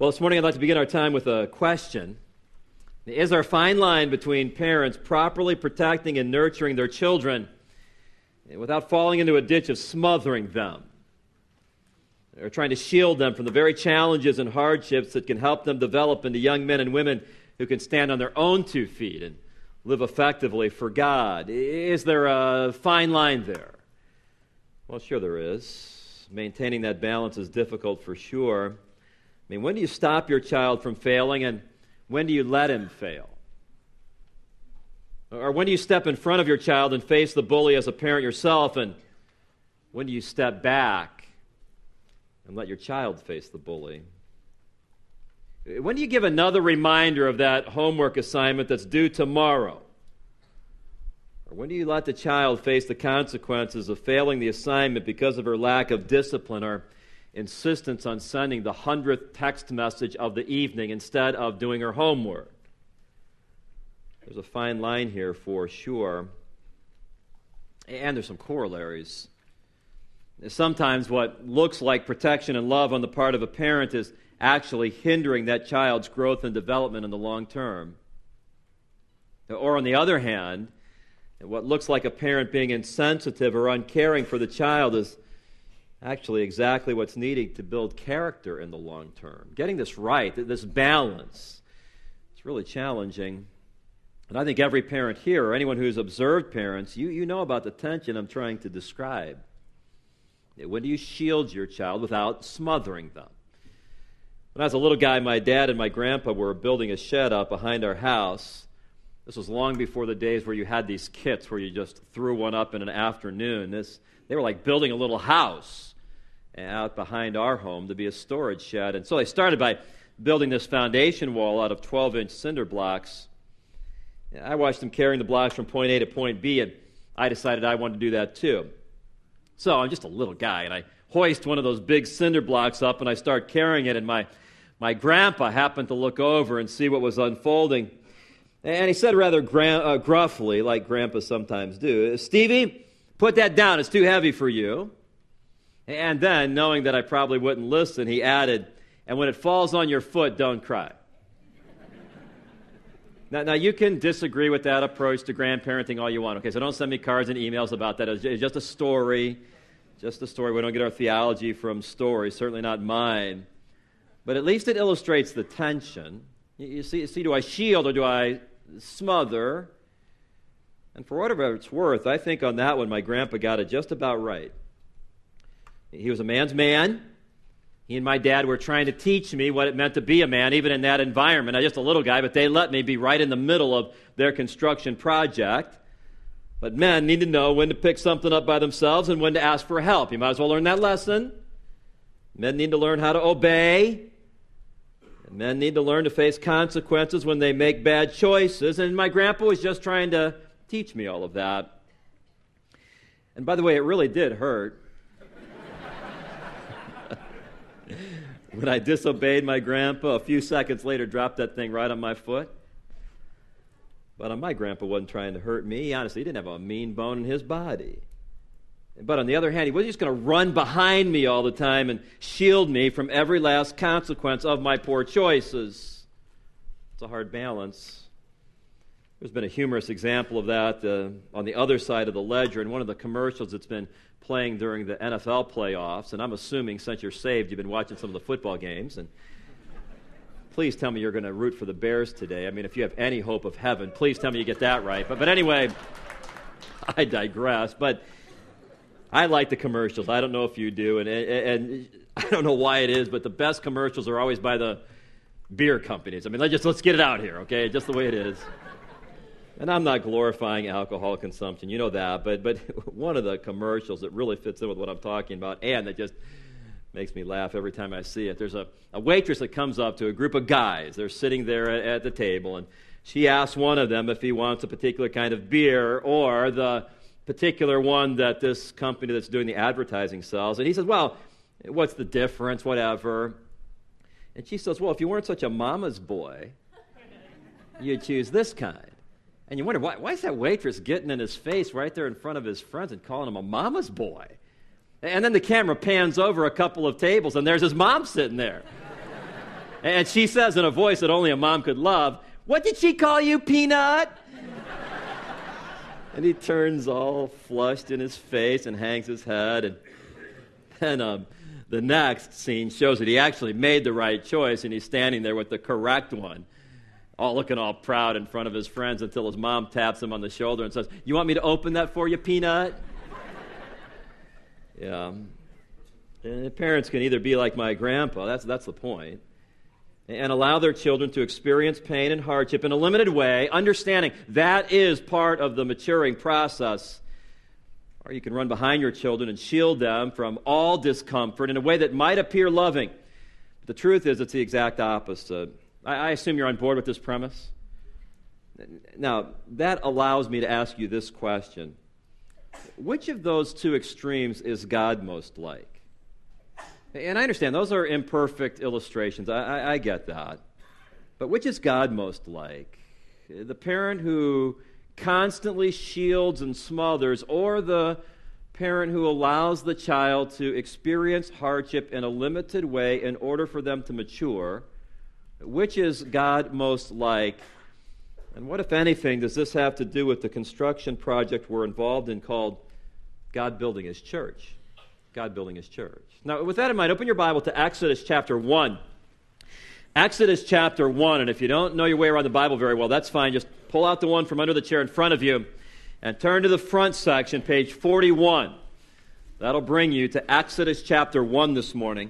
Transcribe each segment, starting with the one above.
Well, this morning I'd like to begin our time with a question. Is there a fine line between parents properly protecting and nurturing their children without falling into a ditch of smothering them, or trying to shield them from the very challenges and hardships that can help them develop into young men and women who can stand on their own 2 feet and live effectively for God? Is there a fine line there? Well, sure there is. Maintaining that balance is difficult for sure. I mean, when do you stop your child from failing, and when do you let him fail? Or when do you step in front of your child and face the bully as a parent yourself, and when do you step back and let your child face the bully? When do you give another reminder of that homework assignment that's due tomorrow? Or when do you let the child face the consequences of failing the assignment because of her lack of discipline or insistence on sending the 100th text message of the evening instead of doing her homework? There's a fine line here for sure. And there's some corollaries. Sometimes what looks like protection and love on the part of a parent is actually hindering that child's growth and development in the long term. Or on the other hand, what looks like a parent being insensitive or uncaring for the child is actually exactly what's needed to build character in the long term. Getting this right, this balance, it's really challenging. And I think every parent here, or anyone who's observed parents, you know about the tension I'm trying to describe. When do you shield your child without smothering them? When I was a little guy, my dad and my grandpa were building a shed out behind our house. This was long before the days where you had these kits where you just threw one up in an afternoon. They were like building a little house out behind our home to be a storage shed. And so they started by building this foundation wall out of 12-inch cinder blocks. I watched them carrying the blocks from point A to point B, and I decided I wanted to do that too. So I'm just a little guy, and I hoist one of those big cinder blocks up, and I start carrying it, and my grandpa happened to look over and see what was unfolding. And he said rather gruffly, like grandpas sometimes do, "Stevie, put that down. It's too heavy for you." And then, knowing that I probably wouldn't listen, he added, "And when it falls on your foot, don't cry." Now, you can disagree with that approach to grandparenting all you want, okay? So don't send me cards and emails about that. It's just a story. Just a story. We don't get our theology from stories, certainly not mine. But at least it illustrates the tension. You see, do I shield or do I smother? And for whatever it's worth, I think on that one my grandpa got it just about right. He was a man's man. He and my dad were trying to teach me what it meant to be a man, even in that environment. I'm just a little guy, but they let me be right in the middle of their construction project. But men need to know when to pick something up by themselves and when to ask for help. You might as well learn that lesson. Men need to learn how to obey. And men need to learn to face consequences when they make bad choices. And my grandpa was just trying to teach me all of that. And by the way, it really did hurt. When I disobeyed my grandpa, a few seconds later dropped that thing right on my foot. But my grandpa wasn't trying to hurt me. Honestly, he didn't have a mean bone in his body. But on the other hand, he wasn't just going to run behind me all the time and shield me from every last consequence of my poor choices. It's a hard balance. There's been a humorous example of that on the other side of the ledger in one of the commercials that's been playing during the NFL playoffs. And I'm assuming since you're saved, you've been watching some of the football games. And please tell me you're going to root for the Bears today. I mean, if you have any hope of heaven, please tell me you get that right. But anyway, I digress. But I like the commercials. I don't know if you do. And I don't know why it is, but the best commercials are always by the beer companies. I mean, let's get it out here, okay? Just the way it is. And I'm not glorifying alcohol consumption, you know that, but one of the commercials that really fits in with what I'm talking about, and that just makes me laugh every time I see it. There's a waitress that comes up to a group of guys. They're sitting there at the table, and she asks one of them if he wants a particular kind of beer or the particular one that this company that's doing the advertising sells. And he says, "Well, what's the difference, whatever?" And she says, "Well, if you weren't such a mama's boy, you'd choose this kind." And you wonder, why is that waitress getting in his face right there in front of his friends and calling him a mama's boy? And then the camera pans over a couple of tables, and there's his mom sitting there. And she says in a voice that only a mom could love, "What did she call you, Peanut?" And he turns all flushed in his face and hangs his head. And then the next scene shows that he actually made the right choice, and he's standing there with the correct one, all looking all proud in front of his friends until his mom taps him on the shoulder and says, "You want me to open that for you, Peanut?" Yeah. And parents can either be like my grandpa, that's the point, and allow their children to experience pain and hardship in a limited way, understanding that is part of the maturing process. Or you can run behind your children and shield them from all discomfort in a way that might appear loving. But the truth is, it's the exact opposite. I assume you're on board with this premise. Now, that allows me to ask you this question. Which of those two extremes is God most like? And I understand those are imperfect illustrations. I get that. But which is God most like? The parent who constantly shields and smothers, or the parent who allows the child to experience hardship in a limited way in order for them to mature? Which is God most like? And what, if anything, does this have to do with the construction project we're involved in called God Building His Church? God Building His Church. Now, with that in mind, open your Bible to Exodus chapter 1. Exodus chapter 1, and if you don't know your way around the Bible very well, that's fine. Just pull out the one from under the chair in front of you and turn to the front section, page 41. That'll bring you to Exodus chapter 1 this morning,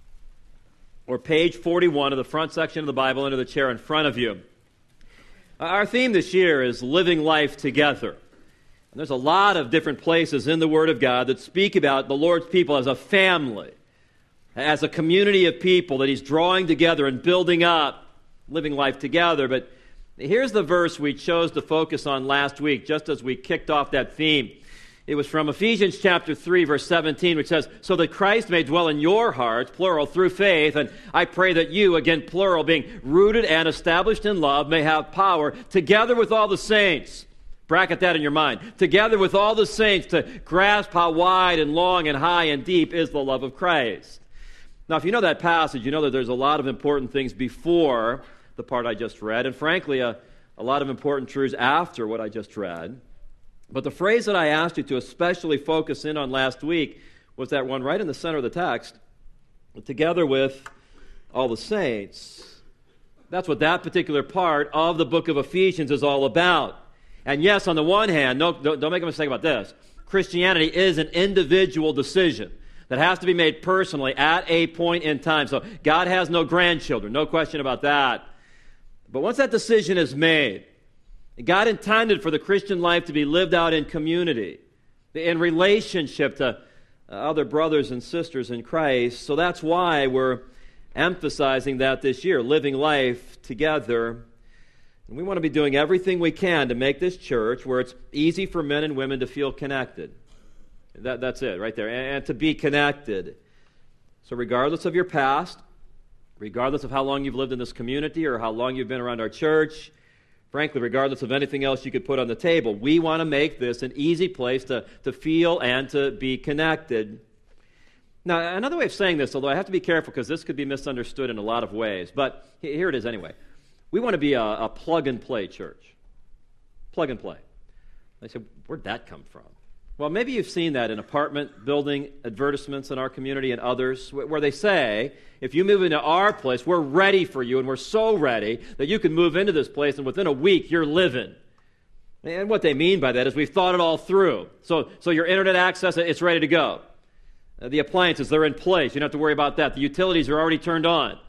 or page 41 of the front section of the Bible under the chair in front of you. Our theme this year is living life together. And there's a lot of different places in the Word of God that speak about the Lord's people as a family, as a community of people that He's drawing together and building up, living life together. But here's the verse we chose to focus on last week, just as we kicked off that theme. It was from Ephesians chapter 3, verse 17, which says, "So that Christ may dwell in your hearts," plural, "through faith, and I pray that you," again, plural, "being rooted and established in love, may have power, together with all the saints," bracket that in your mind, "together with all the saints to grasp how wide and long and high and deep is the love of Christ." Now, if you know that passage, you know that there's a lot of important things before the part I just read, and frankly, a lot of important truths after what I just read. But the phrase that I asked you to especially focus in on last week was that one right in the center of the text, "together with all the saints." That's what that particular part of the book of Ephesians is all about. And yes, on the one hand, don't make a mistake about this, Christianity is an individual decision that has to be made personally at a point in time. So God has no grandchildren, no question about that. But once that decision is made, God intended for the Christian life to be lived out in community, in relationship to other brothers and sisters in Christ. So that's why we're emphasizing that this year, living life together. And we want to be doing everything we can to make this church where it's easy for men and women to feel connected. That's it right there, and to be connected. So regardless of your past, regardless of how long you've lived in this community or how long you've been around our church, frankly, regardless of anything else you could put on the table, we want to make this an easy place to feel and to be connected. Now, another way of saying this, although I have to be careful because this could be misunderstood in a lot of ways, but here it is anyway. We want to be a plug-and-play church. Plug and play. They say, where'd that come from? Well, maybe you've seen that in apartment building advertisements in our community and others, where they say, if you move into our place, we're ready for you, and we're so ready that you can move into this place, and within a week, you're living. And what they mean by that is we've thought it all through. So your internet access, it's ready to go. The appliances, they're in place. You don't have to worry about that. The utilities are already turned on.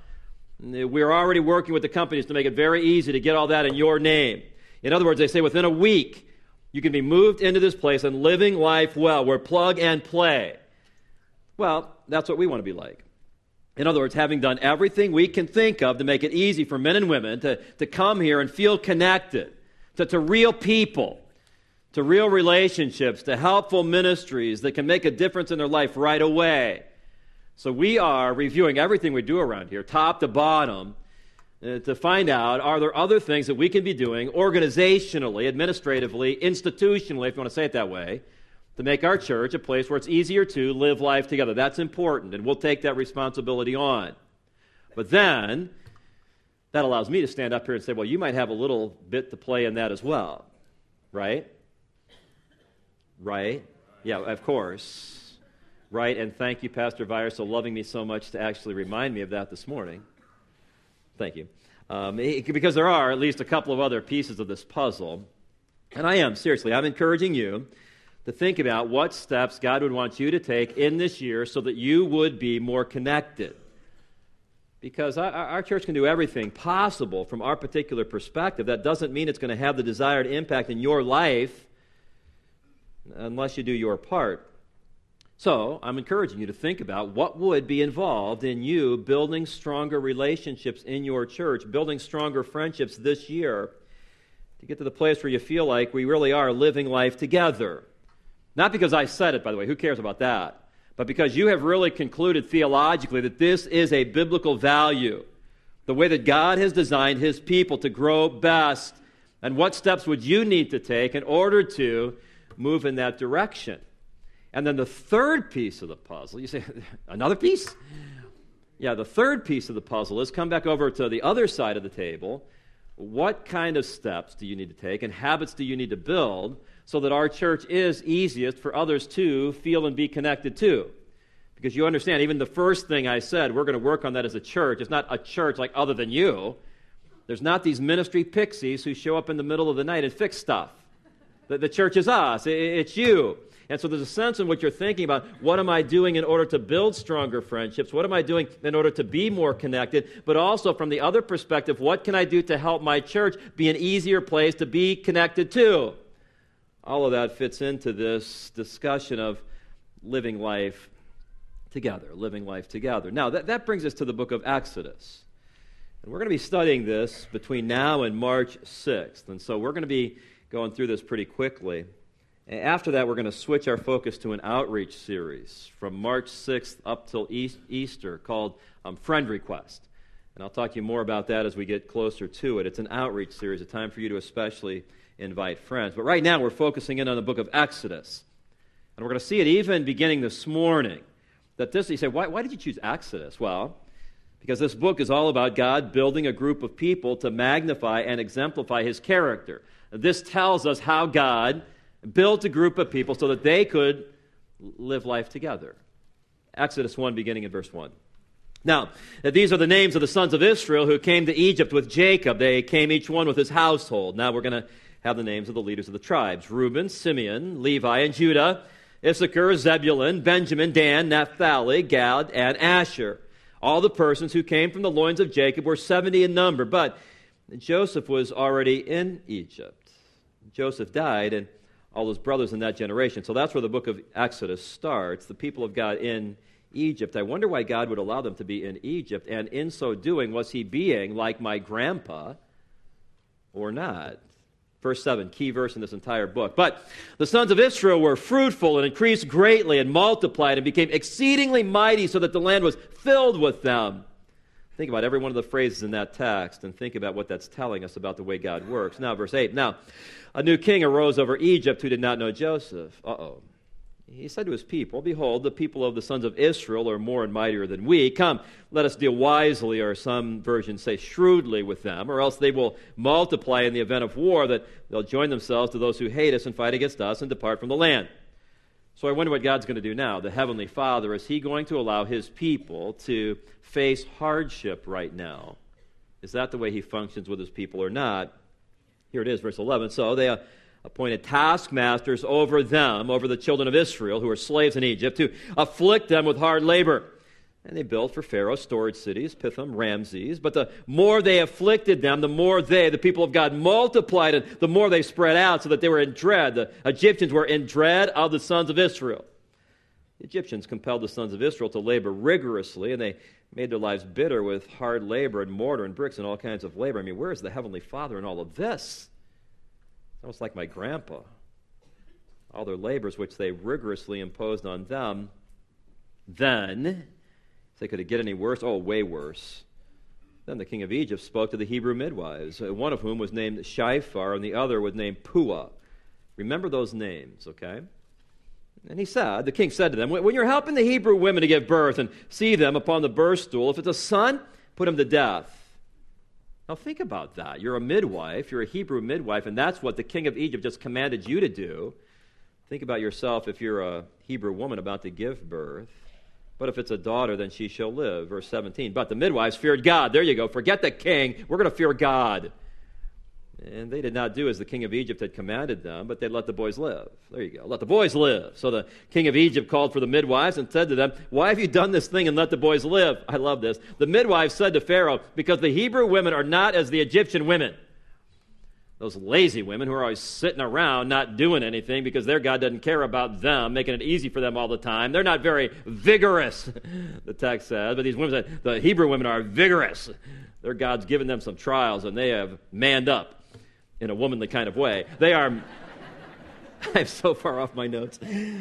We're already working with the companies to make it very easy to get all that in your name. In other words, they say within a week, you can be moved into this place and living life well. We're plug and play. Well, that's what we want to be like. In other words, having done everything we can think of to make it easy for men and women to come here and feel connected to real people, to real relationships, to helpful ministries that can make a difference in their life right away. So we are reviewing everything we do around here, top to bottom, to find out, are there other things that we can be doing organizationally, administratively, institutionally, if you want to say it that way, to make our church a place where it's easier to live life together. That's important, and we'll take that responsibility on. But then, That allows me to stand up here and say, well, you might have a little bit to play in that as well, right? Right? Yeah, of course. Right, and thank you, Pastor Virus, for loving me so much to actually remind me of that this morning. Thank you. Because there are at least a couple of other pieces of this puzzle. And I'm encouraging you to think about what steps God would want you to take in this year so that you would be more connected. Because our church can do everything possible from our particular perspective. That doesn't mean it's going to have the desired impact in your life unless you do your part. So, I'm encouraging you to think about what would be involved in you building stronger relationships in your church, building stronger friendships this year, to get to the place where you feel like we really are living life together. Not because I said it, by the way, who cares about that? But because you have really concluded theologically that this is a biblical value, the way that God has designed His people to grow best, and what steps would you need to take in order to move in that direction. And then the third piece of the puzzle, you say, another piece? Yeah, the third piece of the puzzle is come back over to the other side of the table. What kind of steps do you need to take and habits do you need to build so that our church is easiest for others to feel and be connected to? Because you understand, even the first thing I said, we're going to work on that as a church. It's not a church like other than you. There's not these ministry pixies who show up in the middle of the night and fix stuff. The church is us. It's you. And so there's a sense in which you're thinking about, what am I doing in order to build stronger friendships? What am I doing in order to be more connected? But also from the other perspective, what can I do to help my church be an easier place to be connected to? All of that fits into this discussion of living life together, living life together. Now, that brings us to the book of Exodus. And we're going to be studying this between now and March 6th. And so we're going to be going through this pretty quickly. After that, we're going to switch our focus to an outreach series from March 6th up till Easter called Friend Request. And I'll talk to you more about that as we get closer to it. It's an outreach series, a time for you to especially invite friends. But right now, we're focusing in on the book of Exodus. And we're going to see it even beginning this morning. That this, you say, why did you choose Exodus? Well, because this book is all about God building a group of people to magnify and exemplify His character. This tells us how God built a group of people so that they could live life together. Exodus 1, beginning in verse 1. Now, these are the names of the sons of Israel who came to Egypt with Jacob. They came each one with his household. Now we're going to have the names of the leaders of the tribes. Reuben, Simeon, Levi, and Judah, Issachar, Zebulun, Benjamin, Dan, Naphtali, Gad, and Asher. All the persons who came from the loins of Jacob were 70 in number, but Joseph was already in Egypt. Joseph died, and all his brothers in that generation. So that's where the book of Exodus starts, the people of God in Egypt. I wonder why God would allow them to be in Egypt, and in so doing, was He being like my grandpa or not? Verse 7, key verse in this entire book. But the sons of Israel were fruitful and increased greatly and multiplied and became exceedingly mighty so that the land was filled with them. Think about every one of the phrases in that text and think about what that's telling us about the way God works. Now, verse 8. Now, a new king arose over Egypt who did not know Joseph. He said to his people, behold, the people of the sons of Israel are more and mightier than we. Come, let us deal wisely, or some versions say shrewdly with them, or else they will multiply in the event of war, that they'll join themselves to those who hate us and fight against us and depart from the land. So I wonder what God's going to do now. The Heavenly Father, is He going to allow His people to face hardship right now? Is that the way He functions with His people or not? Here it is, verse 11. So they appointed taskmasters over them, over the children of Israel, who were slaves in Egypt, to afflict them with hard labor. And they built for Pharaoh storage cities, Pithom, Ramses. But the more they afflicted them, the more they, the people of God, multiplied, and the more they spread out, so that they were in dread. The Egyptians were in dread of the sons of Israel. The Egyptians compelled the sons of Israel to labor rigorously, and they made their lives bitter with hard labor and mortar and bricks and all kinds of labor. I mean, where is the Heavenly Father in all of this? It's almost like my grandpa. All their labors which they rigorously imposed on them. Then, if they could get any worse, way worse. Then the king of Egypt spoke to the Hebrew midwives, one of whom was named Shiphrah, and the other was named Puah. Remember those names, okay? And the king said to them, when you're helping the Hebrew women to give birth and see them upon the birth stool, if it's a son, put him to death. Now think about that. You're a midwife, you're a Hebrew midwife, and that's what the king of Egypt just commanded you to do. Think about yourself if you're a Hebrew woman about to give birth. But if it's a daughter, then she shall live. Verse 17. But the midwives feared God. There you go. Forget the king. We're going to fear God. And they did not do as the king of Egypt had commanded them, but they let the boys live. There you go. Let the boys live. So the king of Egypt called for the midwives and said to them, why have you done this thing and let the boys live? I love this. The midwives said to Pharaoh, because the Hebrew women are not as the Egyptian women. Those lazy women who are always sitting around not doing anything because their God doesn't care about them, making it easy for them all the time. They're not very vigorous, the text says. But these women said, the Hebrew women are vigorous. Their God's given them some trials, and they have manned up in a womanly kind of way. They are... I'm so far off my notes.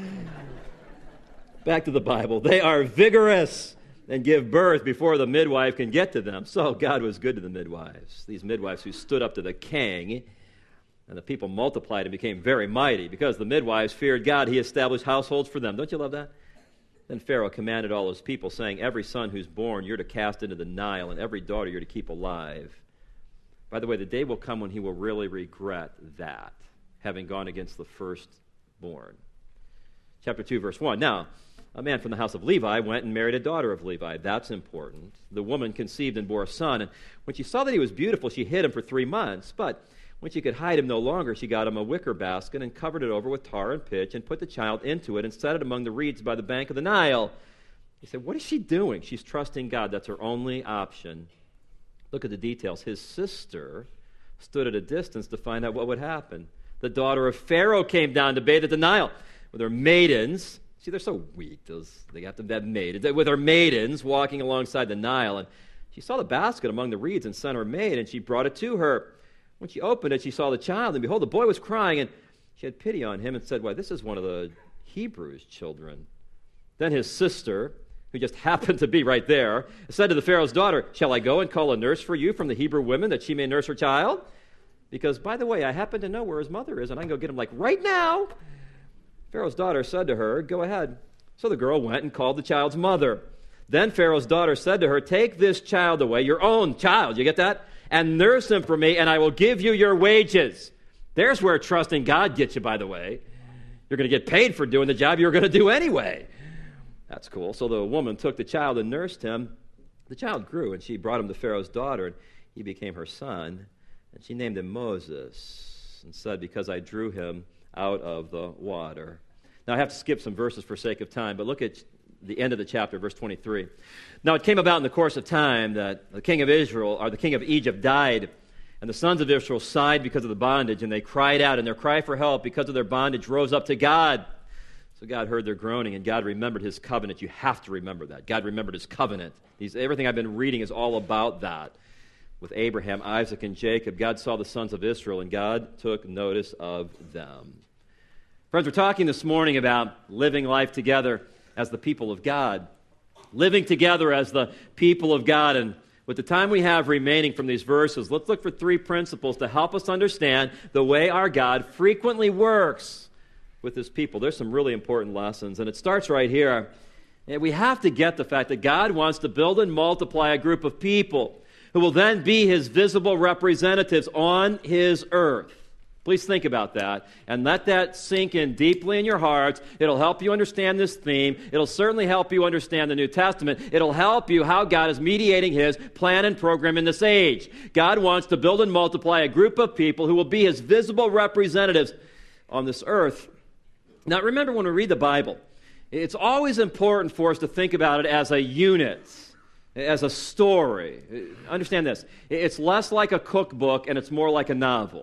Back to the Bible. They are vigorous and give birth before the midwife can get to them. So God was good to the midwives, these midwives who stood up to the king, and the people multiplied and became very mighty. Because the midwives feared God, he established households for them. Don't you love that? Then Pharaoh commanded all his people, saying, every son who's born you're to cast into the Nile, and every daughter you're to keep alive. By the way, the day will come when he will really regret that, having gone against the firstborn. Chapter 2, verse 1. Now, a man from the house of Levi went and married a daughter of Levi. That's important. The woman conceived and bore a son, and when she saw that he was beautiful, she hid him for 3 months. But when she could hide him no longer, she got him a wicker basket and covered it over with tar and pitch and put the child into it and set it among the reeds by the bank of the Nile. He said, what is she doing? She's trusting God. That's her only option. Look at the details. His sister stood at a distance to find out what would happen. The daughter of Pharaoh came down to bathe at the Nile with her maidens. See, they're so weak. They got them that maidens. With her maidens walking alongside the Nile. And she saw the basket among the reeds and sent her maid, and she brought it to her. When she opened it, she saw the child, and behold, the boy was crying, and she had pity on him and said, why, this is one of the Hebrews' children. Then his sister, who just happened to be right there, said to the Pharaoh's daughter, shall I go and call a nurse for you from the Hebrew women that she may nurse her child? Because, by the way, I happen to know where his mother is, and I can go get him like right now. Pharaoh's daughter said to her, go ahead. So the girl went and called the child's mother. Then Pharaoh's daughter said to her, take this child away, your own child, you get that? And nurse him for me, and I will give you your wages. There's where trusting God gets you, by the way. You're going to get paid for doing the job you're going to do anyway. That's cool. So the woman took the child and nursed him. The child grew, and she brought him to Pharaoh's daughter, and he became her son. And she named him Moses and said, because I drew him out of the water. Now, I have to skip some verses for sake of time, but look at the end of the chapter, verse 23. Now, it came about in the course of time that the king of Israel, or the king of Egypt, died, and the sons of Israel sighed because of the bondage, and they cried out, and their cry for help because of their bondage rose up to God. So God heard their groaning, and God remembered his covenant. You have to remember that. God remembered his covenant. Everything I've been reading is all about that. With Abraham, Isaac, and Jacob, God saw the sons of Israel, and God took notice of them. Friends, we're talking this morning about living life together as the people of God. Living together as the people of God. And with the time we have remaining from these verses, let's look for 3 principles to help us understand the way our God frequently works with his people. There's some really important lessons, and it starts right here. And we have to get the fact that God wants to build and multiply a group of people who will then be his visible representatives on his earth. Please think about that and let that sink in deeply in your hearts. It'll help you understand this theme. It'll certainly help you understand the New Testament. It'll help you how God is mediating his plan and program in this age. God wants to build and multiply a group of people who will be his visible representatives on this earth. Now, remember when we read the Bible, it's always important for us to think about it as a unit, as a story. Understand this. It's less like a cookbook and it's more like a novel.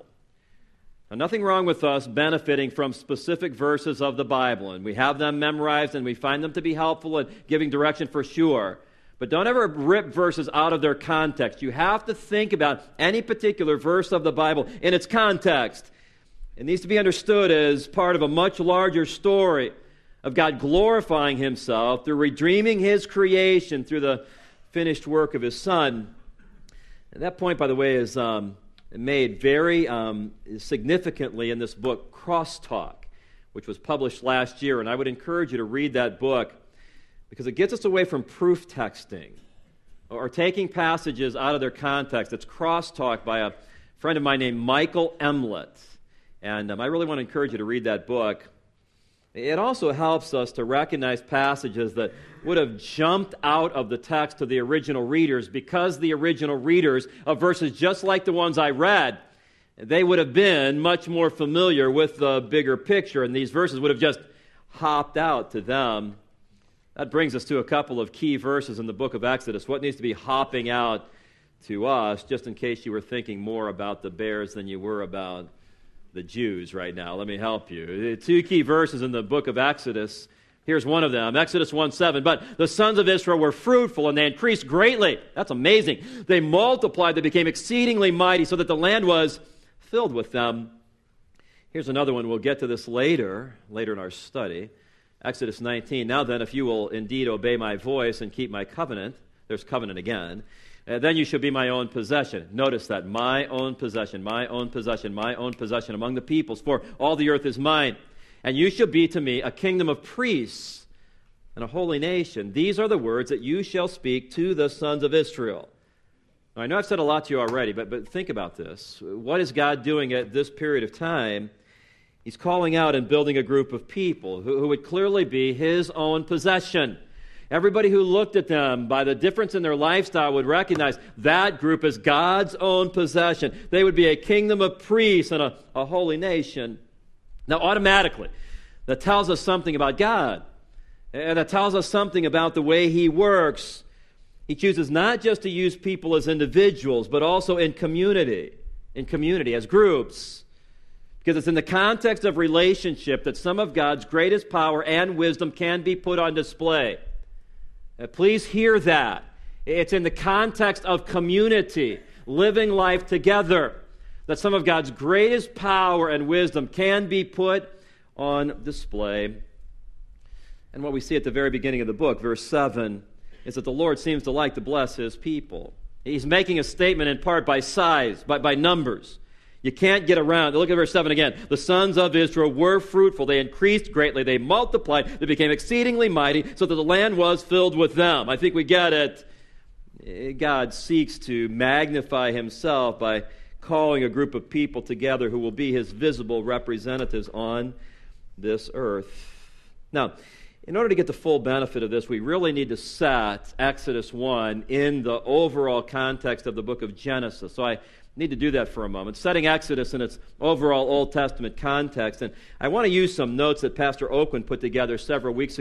Now, nothing wrong with us benefiting from specific verses of the Bible, and we have them memorized and we find them to be helpful in giving direction for sure. But don't ever rip verses out of their context. You have to think about any particular verse of the Bible in its context. It needs to be understood as part of a much larger story of God glorifying himself through redeeming his creation through the finished work of his Son. And that point, by the way, is made very significantly in this book, Crosstalk, which was published last year. And I would encourage you to read that book because it gets us away from proof texting. or taking passages out of their context. It's crosstalk by a friend of mine named Michael Emlet. And I really want to encourage you to read that book. It also helps us to recognize passages that would have jumped out of the text to the original readers, because the original readers of verses just like the ones I read, they would have been much more familiar with the bigger picture, and these verses would have just hopped out to them. That brings us to a couple of key verses in the book of Exodus. What needs to be hopping out to us, just in case you were thinking more about the bears than you were about the Jews right now? Let me help you. Two key verses in the book of Exodus. Here's one of them, Exodus 1:7. But the sons of Israel were fruitful, and they increased greatly. That's amazing. They multiplied, they became exceedingly mighty, so that the land was filled with them. Here's another one. We'll get to this later in our study. Exodus 19. Now then, if you will indeed obey my voice and keep my covenant, there's covenant again, then you shall be my own possession. Notice that, my own possession, my own possession, my own possession among the peoples, for all the earth is mine. And you shall be to me a kingdom of priests and a holy nation. These are the words that you shall speak to the sons of Israel. Now, I know I've said a lot to you already, but think about this. What is God doing at this period of time? He's calling out and building a group of people who would clearly be his own possession. Everybody who looked at them by the difference in their lifestyle would recognize that group as God's own possession. They would be a kingdom of priests and a holy nation. Now, automatically, that tells us something about God. And that tells us something about the way he works. He chooses not just to use people as individuals, but also in community, as groups. Because it's in the context of relationship that some of God's greatest power and wisdom can be put on display. Please hear that. It's in the context of community, living life together, that some of God's greatest power and wisdom can be put on display. And what we see at the very beginning of the book, verse 7, is that the Lord seems to like to bless his people. He's making a statement in part by size, by numbers. You can't get around. Look at verse 7 again. The sons of Israel were fruitful. They increased greatly. They multiplied. They became exceedingly mighty, so that the land was filled with them. I think we get it. God seeks to magnify himself by calling a group of people together who will be his visible representatives on this earth. Now, in order to get the full benefit of this, we really need to set Exodus 1 in the overall context of the book of Genesis. So I need to do that for a moment, setting Exodus in its overall Old Testament context. And I want to use some notes that Pastor Oakland put together several years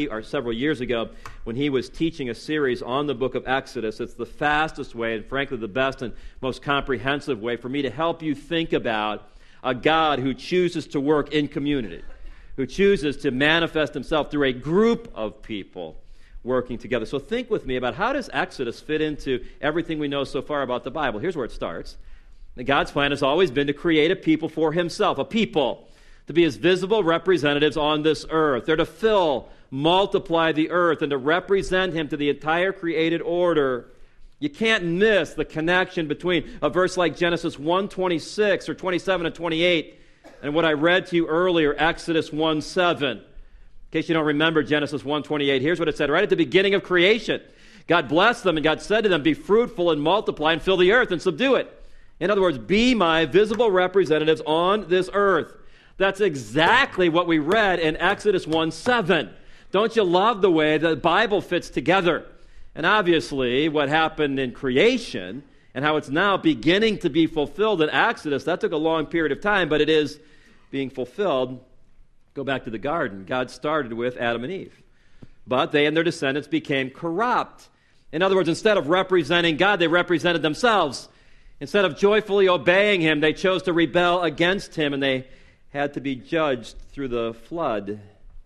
ago when he was teaching a series on the book of Exodus. It's the fastest way, and frankly the best and most comprehensive way for me to help you think about a God who chooses to work in community, who chooses to manifest himself through a group of people working together. So think with me about, how does Exodus fit into everything we know so far about the Bible? Here's where it starts. God's plan has always been to create a people for himself, a people to be his visible representatives on this earth. They're to fill, multiply the earth, and to represent him to the entire created order. You can't miss the connection between a verse like Genesis 1:26 or 27 and 28 and what I read to you earlier, Exodus 1:7. In case you don't remember Genesis 1:28, here's what it said right at the beginning of creation. God blessed them, and God said to them, "Be fruitful and multiply and fill the earth and subdue it." In other words, be my visible representatives on this earth. That's exactly what we read in Exodus 1:7. Don't you love the way the Bible fits together? And obviously, what happened in creation and how it's now beginning to be fulfilled in Exodus, that took a long period of time, but it is being fulfilled. Go back to the garden. God started with Adam and Eve. But they and their descendants became corrupt. In other words, instead of representing God, they represented themselves. Instead of joyfully obeying him, they chose to rebel against him, and they had to be judged through the flood.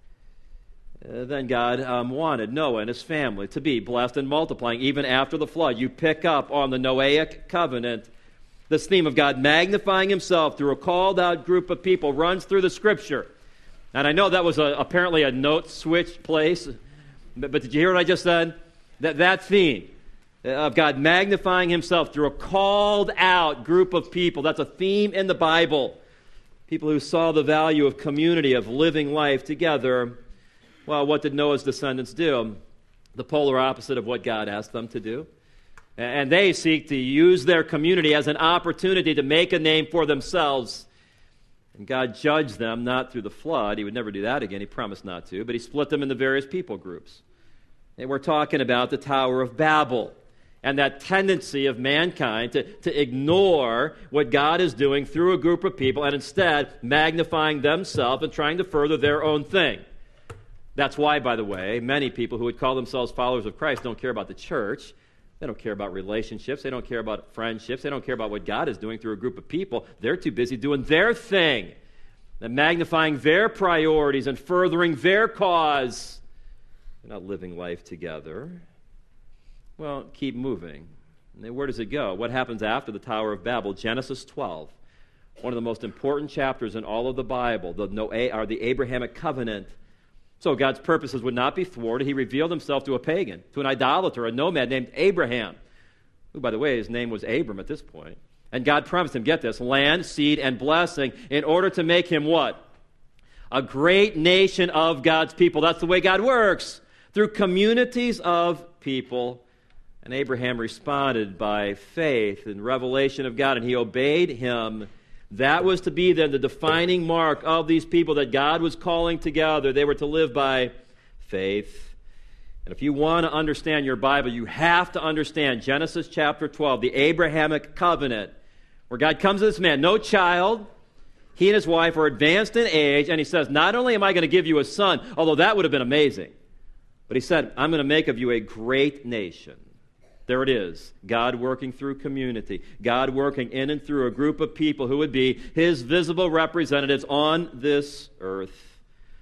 Then God wanted Noah and his family to be blessed and multiplying even after the flood. You pick up on the Noahic covenant. This theme of God magnifying himself through a called-out group of people runs through the Scripture. And I know that was apparently a note switch place, but did you hear what I just said? That theme of God magnifying himself through a called-out group of people, that's a theme in the Bible. People who saw the value of community, of living life together. Well, what did Noah's descendants do? The polar opposite of what God asked them to do. And they seek to use their community as an opportunity to make a name for themselves. And God judged them not through the flood. He would never do that again. He promised not to. But he split them into various people groups. And we're talking about the Tower of Babel and that tendency of mankind to ignore what God is doing through a group of people and instead magnifying themselves and trying to further their own thing. That's why, by the way, many people who would call themselves followers of Christ don't care about the church. They don't care about relationships. They don't care about friendships. They don't care about what God is doing through a group of people. They're too busy doing their thing and magnifying their priorities and furthering their cause. They're not living life together. Well, keep moving. And then where does it go? What happens after the Tower of Babel? Genesis 12, one of the most important chapters in all of the Bible, the Abrahamic covenant. So God's purposes would not be thwarted. He revealed himself to a pagan, to an idolater, a nomad named Abraham, who, by the way, his name was Abram at this point. And God promised him, get this, land, seed, and blessing in order to make him what? A great nation of God's people. That's the way God works, through communities of people. And Abraham responded by faith and revelation of God, and he obeyed him. That was to be then the defining mark of these people that God was calling together. They were to live by faith. And if you want to understand your Bible, you have to understand Genesis chapter 12, the Abrahamic covenant, where God comes to this man, no child. He and his wife are advanced in age, and he says, not only am I going to give you a son, although that would have been amazing, but he said, I'm going to make of you a great nation. There it is, God working through community, God working in and through a group of people who would be his visible representatives on this earth.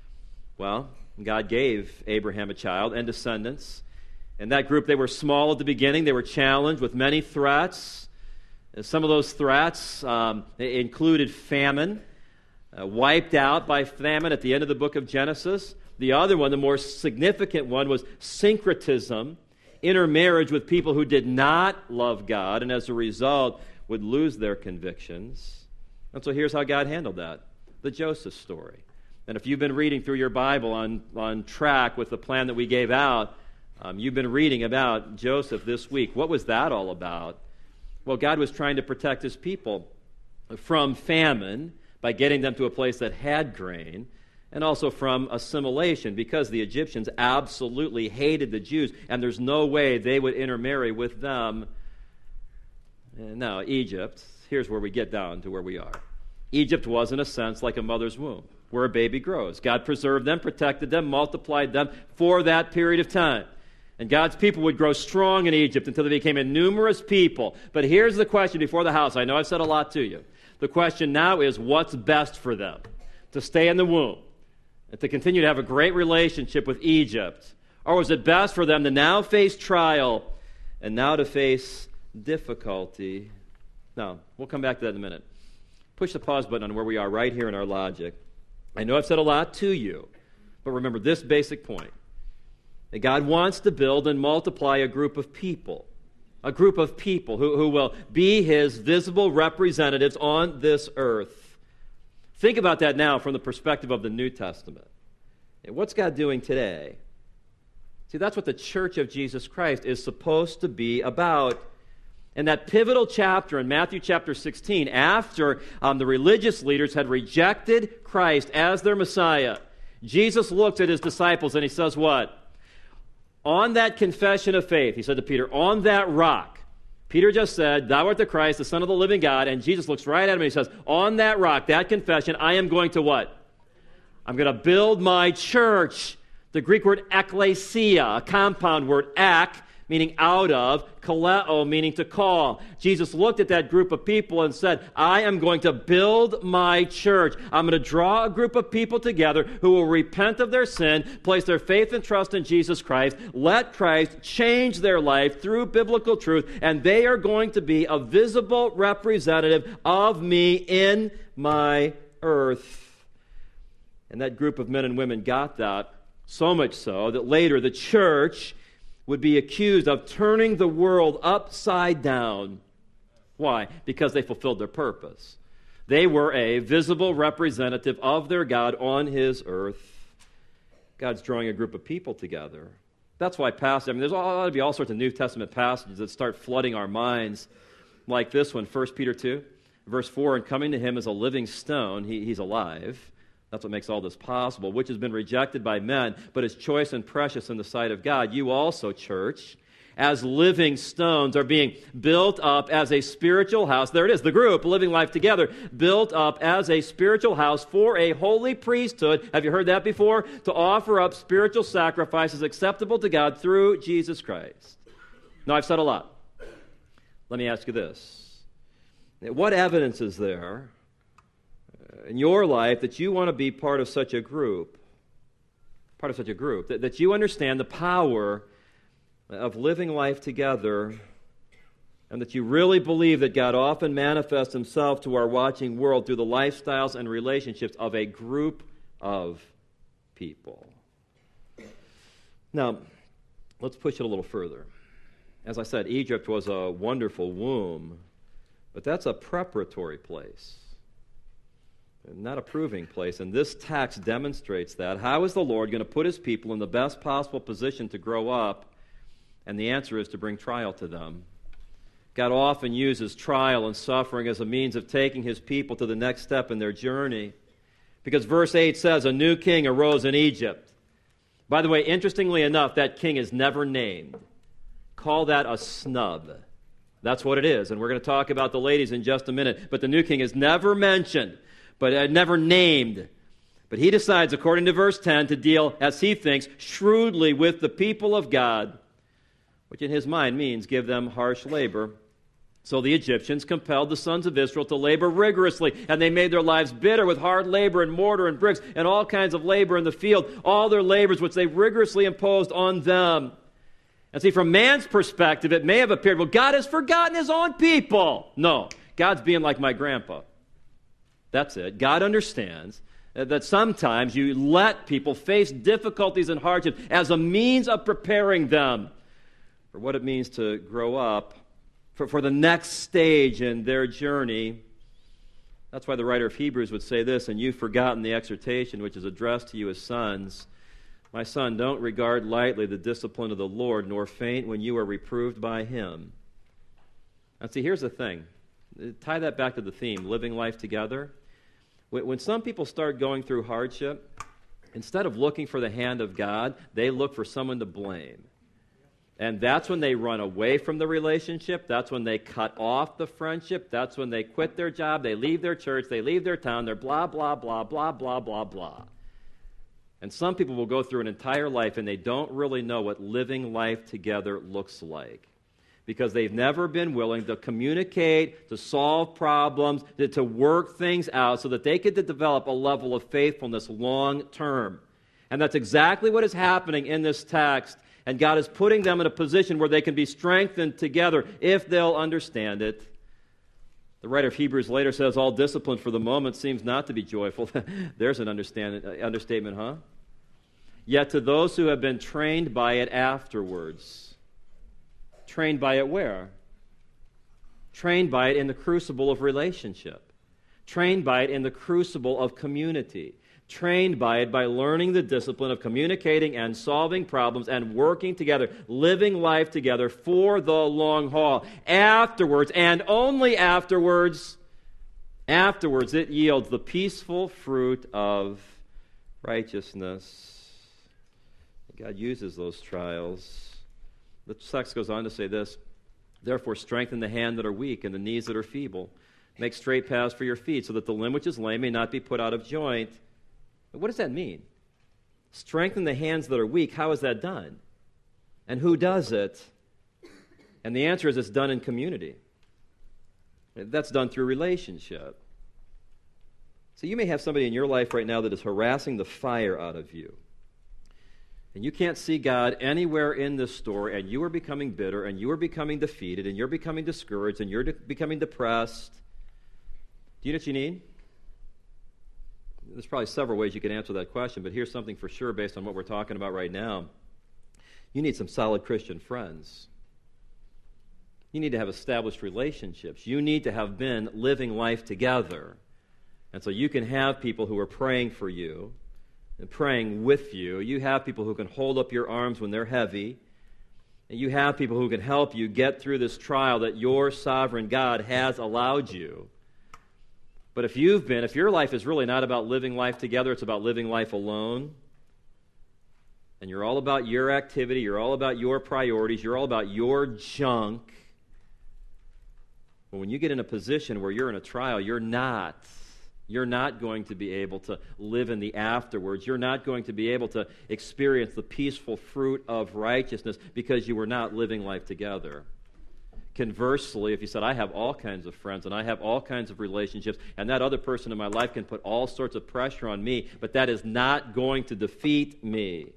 Well, God gave Abraham a child and descendants. And that group, they were small at the beginning. They were challenged with many threats. And some of those threats included famine, wiped out by famine at the end of the book of Genesis. The other one, the more significant one, was syncretism, intermarriage with people who did not love God, and as a result would lose their convictions. And so here's how God handled that. The Joseph story. And if you've been reading through your Bible on track with the plan that we gave out, you've been reading about Joseph this week. What was that all about? Well, God was trying to protect his people from famine by getting them to a place that had grain, and also from assimilation, because the Egyptians absolutely hated the Jews, and there's no way they would intermarry with them. And now, Egypt, here's where we get down to where we are. Egypt was, in a sense, like a mother's womb, where a baby grows. God preserved them, protected them, multiplied them for that period of time. And God's people would grow strong in Egypt until they became a numerous people. But here's the question before the house. I know I've said a lot to you. The question now is, what's best for them? To stay in the womb and to continue to have a great relationship with Egypt? Or was it best for them to now face trial and now to face difficulty? Now, we'll come back to that in a minute. Push the pause button on where we are right here in our logic. I know I've said a lot to you, but remember this basic point. That God wants to build and multiply a group of people who will be his visible representatives on this earth. Think about that now from the perspective of the New Testament. And what's God doing today? See, that's what the Church of Jesus Christ is supposed to be about. In that pivotal chapter in Matthew chapter 16, after the religious leaders had rejected Christ as their Messiah, Jesus looks at his disciples and he says what? On that confession of faith, he said to Peter, on that rock, Peter just said, thou art the Christ, the Son of the living God, and Jesus looks right at him and he says, on that rock, that confession, I am going to what? I'm going to build my church. The Greek word ekklesia, a compound word, ek, meaning out of, kaleo, meaning to call. Jesus looked at that group of people and said, I am going to build my church. I'm going to draw a group of people together who will repent of their sin, place their faith and trust in Jesus Christ, let Christ change their life through biblical truth, and they are going to be a visible representative of me in my earth. And that group of men and women got that, so much so that later the church would be accused of turning the world upside down. Why? Because they fulfilled their purpose. They were a visible representative of their God on his earth. God's drawing a group of people together. That's why there's ought to be all sorts of New Testament passages that start flooding our minds like this one, 1 Peter 2, verse 4, and coming to him as a living stone, he's alive. That's what makes all this possible, which has been rejected by men, but is choice and precious in the sight of God. You also, church, as living stones, are being built up as a spiritual house. There it is, the group, living life together, built up as a spiritual house for a holy priesthood. Have you heard that before? To offer up spiritual sacrifices acceptable to God through Jesus Christ. Now, I've said a lot. Let me ask you this. What evidence is there in your life that you want to be part of such a group, that you understand the power of living life together, and that you really believe that God often manifests himself to our watching world through the lifestyles and relationships of a group of people? Now, let's push it a little further. As I said, Egypt was a wonderful womb, but that's a preparatory place, not a proving place. And this text demonstrates that. How is the Lord going to put his people in the best possible position to grow up? And the answer is to bring trial to them. God often uses trial and suffering as a means of taking his people to the next step in their journey. Because verse 8 says, a new king arose in Egypt. By the way, interestingly enough, that king is never named. Call that a snub. That's what it is. And we're going to talk about the ladies in just a minute. But the new king is never mentioned, but never named. But he decides, according to verse 10, to deal, as he thinks, shrewdly with the people of God, which in his mind means give them harsh labor. So the Egyptians compelled the sons of Israel to labor rigorously, and they made their lives bitter with hard labor and mortar and bricks and all kinds of labor in the field, all their labors which they rigorously imposed on them. And see, from man's perspective, it may have appeared, well, God has forgotten his own people. No, God's being like my grandpa. That's it. God understands that sometimes you let people face difficulties and hardships as a means of preparing them for what it means to grow up, for the next stage in their journey. That's why the writer of Hebrews would say this, and you've forgotten the exhortation which is addressed to you as sons. My son, don't regard lightly the discipline of the Lord, nor faint when you are reproved by him. Now see, here's the thing. Tie that back to the theme, living life together. When some people start going through hardship, instead of looking for the hand of God, they look for someone to blame. And that's when they run away from the relationship. That's when they cut off the friendship. That's when they quit their job. They leave their church. They leave their town. They're blah, blah, blah, blah, blah, blah, blah. And some people will go through an entire life and they don't really know what living life together looks like, because they've never been willing to communicate, to solve problems, to work things out so that they could develop a level of faithfulness long term. And that's exactly what is happening in this text. And God is putting them in a position where they can be strengthened together if they'll understand it. The writer of Hebrews later says, all discipline for the moment seems not to be joyful. There's an understatement, huh? Yet to those who have been trained by it afterwards. Trained by it where? Trained by it in the crucible of relationship. Trained by it in the crucible of community. Trained by it by learning the discipline of communicating and solving problems and working together, living life together for the long haul. Afterwards, and only afterwards, it yields the peaceful fruit of righteousness. God uses those trials. The text goes on to say this, therefore strengthen the hand that are weak and the knees that are feeble. Make straight paths for your feet so that the limb which is lame may not be put out of joint. What does that mean? Strengthen the hands that are weak. How is that done? And who does it? And the answer is it's done in community. That's done through relationship. So you may have somebody in your life right now that is harassing the fire out of you. And you can't see God anywhere in this story, and you are becoming bitter, and you are becoming defeated, and you're becoming discouraged, and you're becoming depressed. Do you know what you need? There's probably several ways you can answer that question, but here's something for sure based on what we're talking about right now. You need some solid Christian friends. You need to have established relationships. You need to have been living life together. And so you can have people who are praying for you, praying with you. You have people who can hold up your arms when they're heavy. And you have people who can help you get through this trial that your sovereign God has allowed you. But if your life is really not about living life together, it's about living life alone, and you're all about your activity, you're all about your priorities, you're all about your junk, well, when you get in a position where you're in a trial, you're not going to be able to live in the afterwards. You're not going to be able to experience the peaceful fruit of righteousness because you were not living life together. Conversely, if you said, I have all kinds of friends and I have all kinds of relationships, and that other person in my life can put all sorts of pressure on me, but that is not going to defeat me.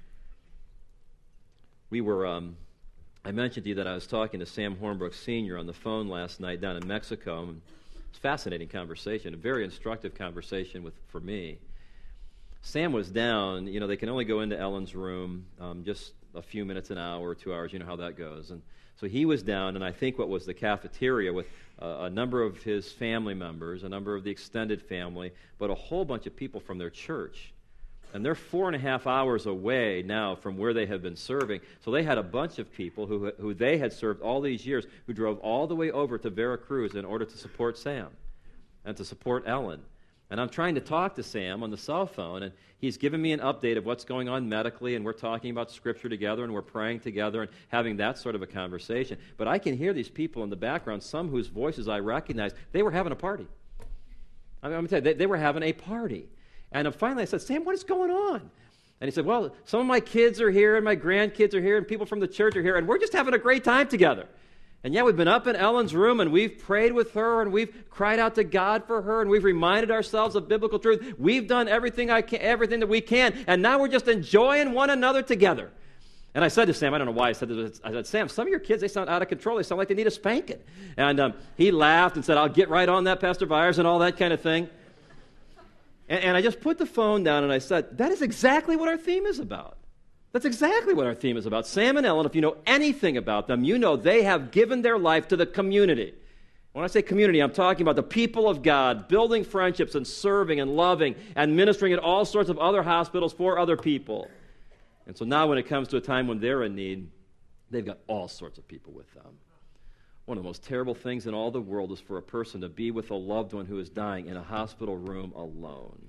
I mentioned to you that I was talking to Sam Hornbrook Sr. on the phone last night down in Mexico. It's a fascinating conversation, a very instructive conversation for me. Sam was down. They can only go into Ellen's room just a few minutes, an hour or 2 hours. You know how that goes. And so he was down, and I think what was the cafeteria with a number of his family members, a number of the extended family, but a whole bunch of people from their church. And they're 4.5 hours away now from where they have been serving. So they had a bunch of people who they had served all these years who drove all the way over to Veracruz in order to support Sam and to support Ellen. And I'm trying to talk to Sam on the cell phone, and he's giving me an update of what's going on medically, and we're talking about Scripture together, and we're praying together and having that sort of a conversation. But I can hear these people in the background, some whose voices I recognize. They were having a party. I'm going to tell you, they were having a party. And finally I said, Sam, what is going on? And he said, well, some of my kids are here and my grandkids are here and people from the church are here and we're just having a great time together. And yeah, we've been up in Ellen's room and we've prayed with her and we've cried out to God for her and we've reminded ourselves of biblical truth. We've done everything that we can, and now we're just enjoying one another together. And I said to Sam, I don't know why I said this, I said, Sam, some of your kids, they sound out of control. They sound like they need a spanking. And he laughed and said, I'll get right on that, Pastor Byers, and all that kind of thing. And I just put the phone down and I said, that is exactly what our theme is about. That's exactly what our theme is about. Sam and Ellen, if you know anything about them, you know they have given their life to the community. When I say community, I'm talking about the people of God, building friendships and serving and loving and ministering at all sorts of other hospitals for other people. And so now when it comes to a time when they're in need, they've got all sorts of people with them. One of the most terrible things in all the world is for a person to be with a loved one who is dying in a hospital room alone.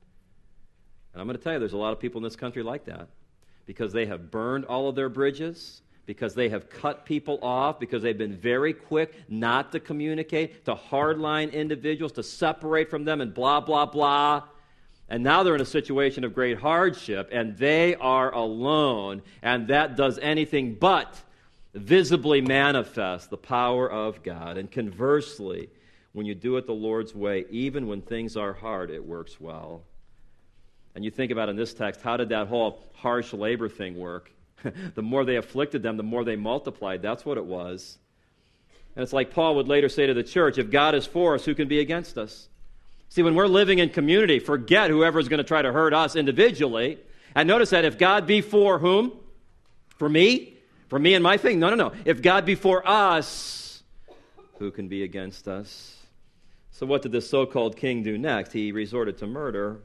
And I'm going to tell you, there's a lot of people in this country like that because they have burned all of their bridges, because they have cut people off, because they've been very quick not to communicate, to hardline individuals, to separate from them and blah, blah, blah. And now they're in a situation of great hardship, and they are alone, and that does anything but visibly manifest the power of God. And conversely, when you do it the Lord's way, even when things are hard, it works well. And you think about in this text, how did that whole harsh labor thing work? The more they afflicted them, the more they multiplied. That's what it was. And it's like Paul would later say to the church, if God is for us, who can be against us? See, when we're living in community, forget whoever's going to try to hurt us individually. And notice that if God be for whom? For me? For me and my thing? No. If God be for us, who can be against us? So what did this so-called king do next? He resorted to murder.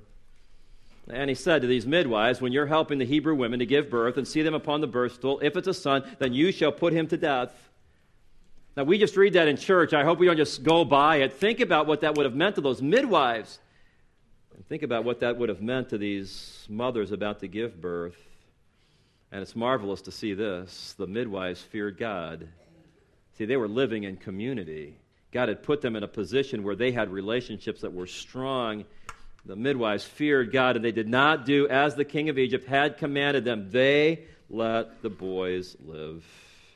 And he said to these midwives, when you're helping the Hebrew women to give birth and see them upon the birth stool, if it's a son, then you shall put him to death. Now, we just read that in church. I hope we don't just go by it. Think about what that would have meant to those midwives. And think about what that would have meant to these mothers about to give birth. And it's marvelous to see this. The midwives feared God. See, they were living in community. God had put them in a position where they had relationships that were strong. The midwives feared God, and they did not do as the king of Egypt had commanded them. They let the boys live.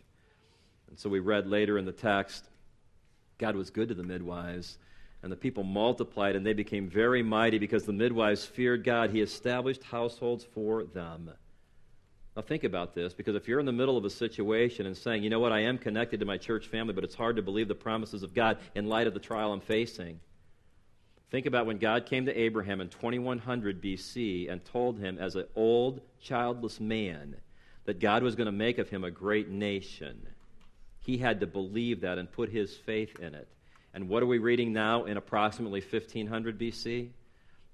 And so we read later in the text, God was good to the midwives, and the people multiplied, and they became very mighty because the midwives feared God. He established households for them. Now think about this, because if you're in the middle of a situation and saying, you know what, I am connected to my church family, but it's hard to believe the promises of God in light of the trial I'm facing. Think about when God came to Abraham in 2100 BC and told him as an old, childless man that God was going to make of him a great nation. He had to believe that and put his faith in it. And what are we reading now in approximately 1500 BC?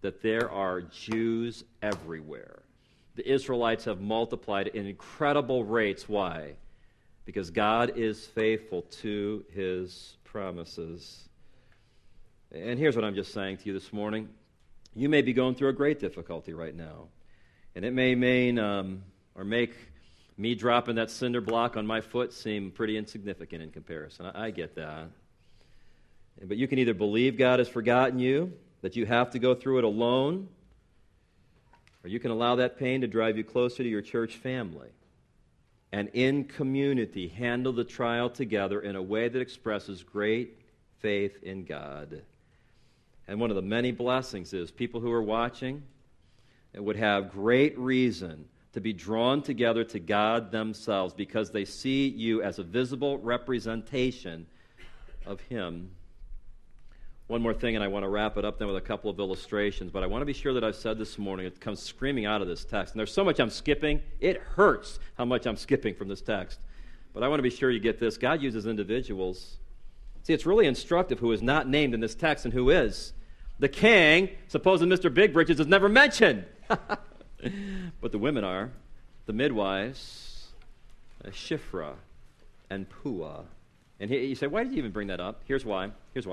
that there are Jews everywhere. The Israelites have multiplied in incredible rates. Why? Because God is faithful to his promises. And here's what I'm just saying to you this morning. You may be going through a great difficulty right now. And it may mean or make me dropping that cinder block on my foot seem pretty insignificant in comparison. I get that. But you can either believe God has forgotten you, that you have to go through it alone, or you can allow that pain to drive you closer to your church family. And in community, handle the trial together in a way that expresses great faith in God. And one of the many blessings is people who are watching would have great reason to be drawn together to God themselves because they see you as a visible representation of him. One more thing, and I want to wrap it up then with a couple of illustrations, but I want to be sure that I've said this morning, it comes screaming out of this text. And there's so much I'm skipping, it hurts how much I'm skipping from this text. But I want to be sure you get this. God uses individuals. See, it's really instructive who is not named in this text and who is. The king, supposing Mr. Big Britches, is never mentioned. But the women are. The midwives, Shiphrah and Puah. And you say, why did you even bring that up? Here's why.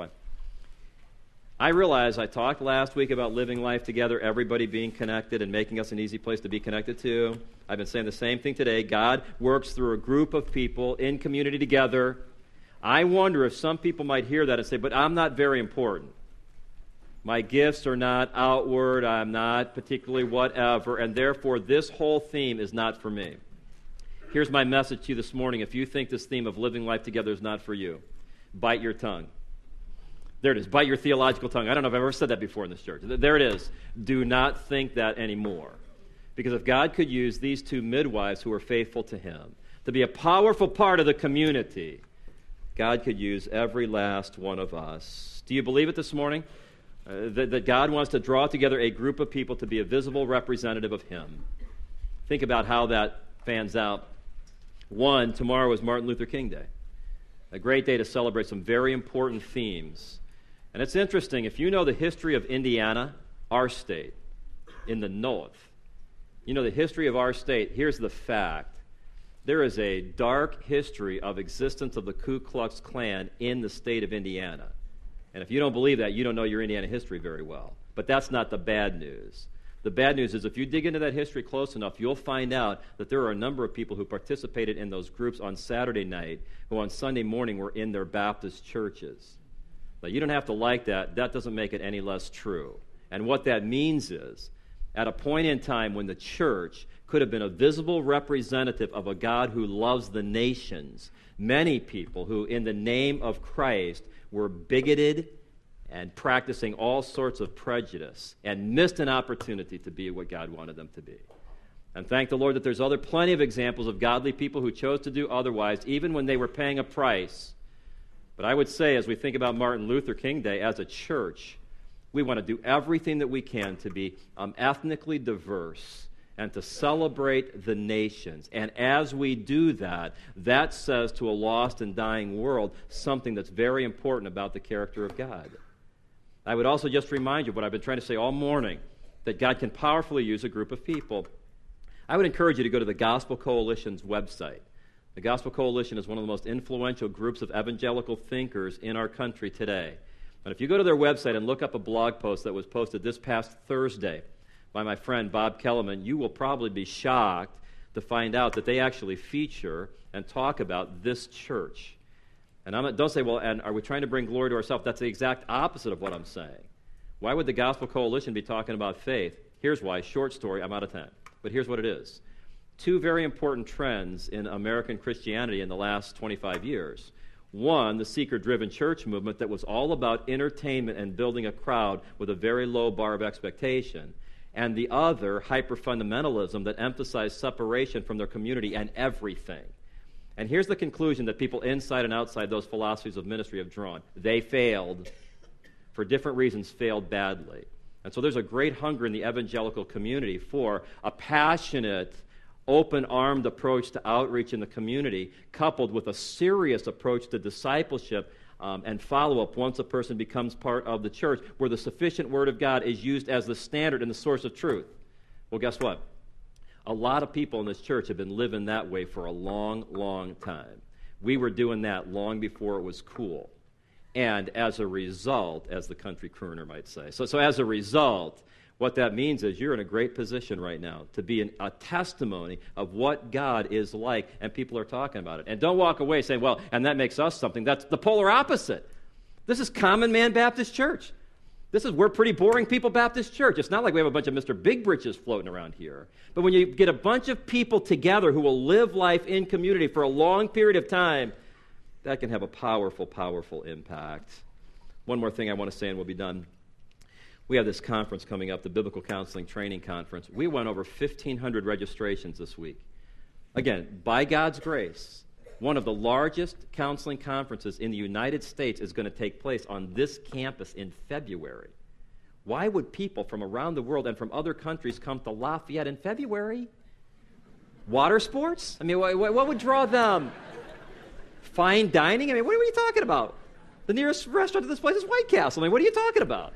I realize I talked last week about living life together, everybody being connected and making us an easy place to be connected to. I've been saying the same thing today. God works through a group of people in community together. I wonder if some people might hear that and say, but I'm not very important. My gifts are not outward. I'm not particularly whatever, and therefore this whole theme is not for me. Here's my message to you this morning. If you think this theme of living life together is not for you, bite your tongue. There it is. Bite your theological tongue. I don't know if I've ever said that before in this church. There it is. Do not think that anymore. Because if God could use these two midwives who are faithful to him to be a powerful part of the community, God could use every last one of us. Do you believe it this morning? That God wants to draw together a group of people to be a visible representative of him. Think about how that fans out. One, tomorrow is Martin Luther King Day. A great day to celebrate some very important themes. And it's interesting, if you know the history of Indiana, our state, in the north, you know the history of our state, here's the fact. There is a dark history of existence of the Ku Klux Klan in the state of Indiana. And if you don't believe that, you don't know your Indiana history very well. But that's not the bad news. The bad news is if you dig into that history close enough, you'll find out that there are a number of people who participated in those groups on Saturday night who on Sunday morning were in their Baptist churches. Now, you don't have to like that. That doesn't make it any less true. And what that means is, at a point in time when the church could have been a visible representative of a God who loves the nations, many people who, in the name of Christ, were bigoted and practicing all sorts of prejudice and missed an opportunity to be what God wanted them to be. And thank the Lord that there's plenty of examples of godly people who chose to do otherwise, even when they were paying a price. But I would say, as we think about Martin Luther King Day, as a church, we want to do everything that we can to be ethnically diverse and to celebrate the nations. And as we do that, that says to a lost and dying world something that's very important about the character of God. I would also just remind you of what I've been trying to say all morning, that God can powerfully use a group of people. I would encourage you to go to the Gospel Coalition's website. The Gospel Coalition is one of the most influential groups of evangelical thinkers in our country today. And if you go to their website and look up a blog post that was posted this past Thursday by my friend Bob Kellerman, you will probably be shocked to find out that they actually feature and talk about this church. And don't say, well, and are we trying to bring glory to ourselves? That's the exact opposite of what I'm saying. Why would the Gospel Coalition be talking about faith? Here's why. Short story, I'm out of time. But here's what it is. Two very important trends in American Christianity in the last 25 years. One, the seeker-driven church movement that was all about entertainment and building a crowd with a very low bar of expectation. And the other, hyper-fundamentalism that emphasized separation from their community and everything. And here's the conclusion that people inside and outside those philosophies of ministry have drawn. They failed. For different reasons, failed badly. And so there's a great hunger in the evangelical community for a passionate, open-armed approach to outreach in the community, coupled with a serious approach to discipleship and follow-up once a person becomes part of the church, where the sufficient Word of God is used as the standard and the source of truth. Well, guess what? A lot of people in this church have been living that way for a long, long time. We were doing that long before it was cool. And as a result, as the country crooner might say, so as a result, what that means is you're in a great position right now to be a testimony of what God is like, and people are talking about it. And don't walk away saying, well, and that makes us something. That's the polar opposite. This is Common Man Baptist Church. We're pretty boring people Baptist Church. It's not like we have a bunch of Mr. Big Britches floating around here. But when you get a bunch of people together who will live life in community for a long period of time, that can have a powerful, powerful impact. One more thing I want to say and we'll be done. We have this conference coming up, the Biblical Counseling Training Conference. We went over 1,500 registrations this week. Again, by God's grace, one of the largest counseling conferences in the United States is going to take place on this campus in February. Why would people from around the world and from other countries come to Lafayette in February? Water sports? I mean, what would draw them? Fine dining? I mean, what are you talking about? The nearest restaurant to this place is White Castle. I mean, what are you talking about?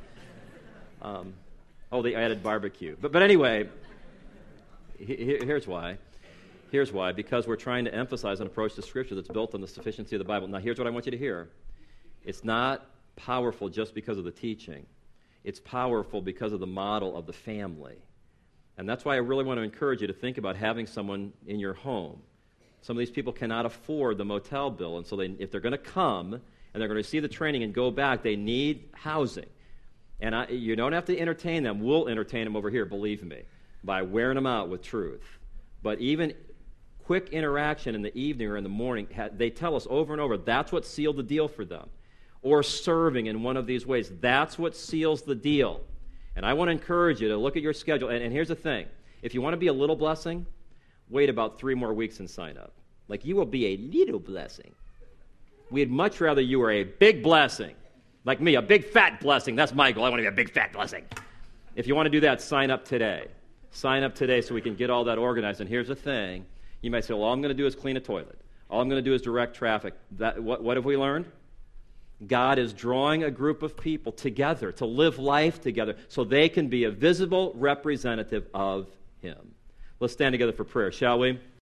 They added barbecue. But anyway, here's why. Here's why. Because we're trying to emphasize an approach to Scripture that's built on the sufficiency of the Bible. Now, here's what I want you to hear. It's not powerful just because of the teaching. It's powerful because of the model of the family. And that's why I really want to encourage you to think about having someone in your home. Some of these people cannot afford the motel bill, and so if they're going to come and they're going to receive the training and go back, they need housing. And you don't have to entertain them. We'll entertain them over here, believe me, by wearing them out with truth. But even quick interaction in the evening or in the morning, they tell us over and over, that's what sealed the deal for them. Or serving in one of these ways, that's what seals the deal. And I want to encourage you to look at your schedule. And here's the thing. If you want to be a little blessing, wait about 3 more weeks and sign up. Like, you will be a little blessing. We'd much rather you were a big blessing. Like me, a big fat blessing. That's my goal. I want to be a big fat blessing. If you want to do that, sign up today. Sign up today so we can get all that organized. And here's the thing. You might say, well, all I'm going to do is clean a toilet. All I'm going to do is direct traffic. What have we learned? God is drawing a group of people together to live life together so they can be a visible representative of Him. Let's stand together for prayer, shall we?